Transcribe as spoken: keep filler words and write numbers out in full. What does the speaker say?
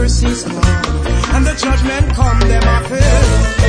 mercies come, and the judgment come, them a fail.